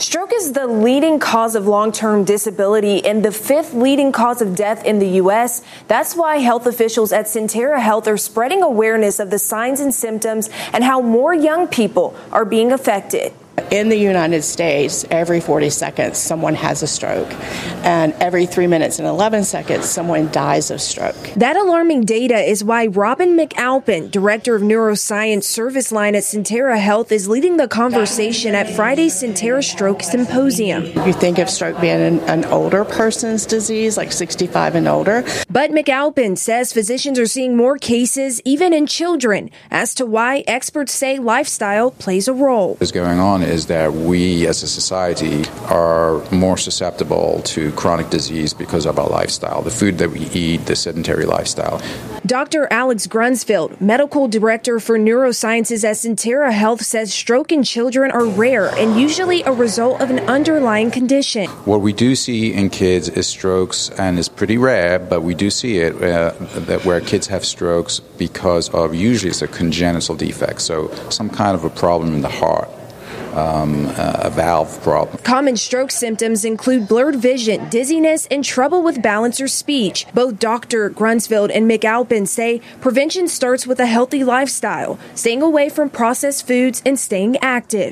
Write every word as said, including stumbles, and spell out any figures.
Stroke is the leading cause of long-term disability and the fifth leading cause of death in the U S. That's why health officials at Sentara Health are spreading awareness of the signs and symptoms and how more young people are being affected. In the United States, every forty seconds, someone has a stroke, and every three minutes and eleven seconds, someone dies of stroke. That alarming data is why Robin McAlpin, Director of Neuroscience Service Line at Sentara Health, is leading the conversation at Friday's Sentara Stroke Symposium. You think of stroke being an, an older person's disease, like sixty-five and older. But McAlpin says physicians are seeing more cases, even in children, as to why experts say lifestyle plays a role. What's going on is that we as a society are more susceptible to chronic disease because of our lifestyle, the food that we eat, the sedentary lifestyle. Doctor Alex Grunsfeld, Medical Director for Neurosciences at Sentara Health, says stroke in children are rare and usually a result of an underlying condition. What we do see in kids is strokes, and it's pretty rare, but we do see it uh, that where kids have strokes because of, usually it's a congenital defect, so some kind of a problem in the heart. Um, uh, a valve problem. Common stroke symptoms include blurred vision, dizziness, and trouble with balance or speech. Both Doctor Grunsfeld and McAlpin say prevention starts with a healthy lifestyle, staying away from processed foods and staying active.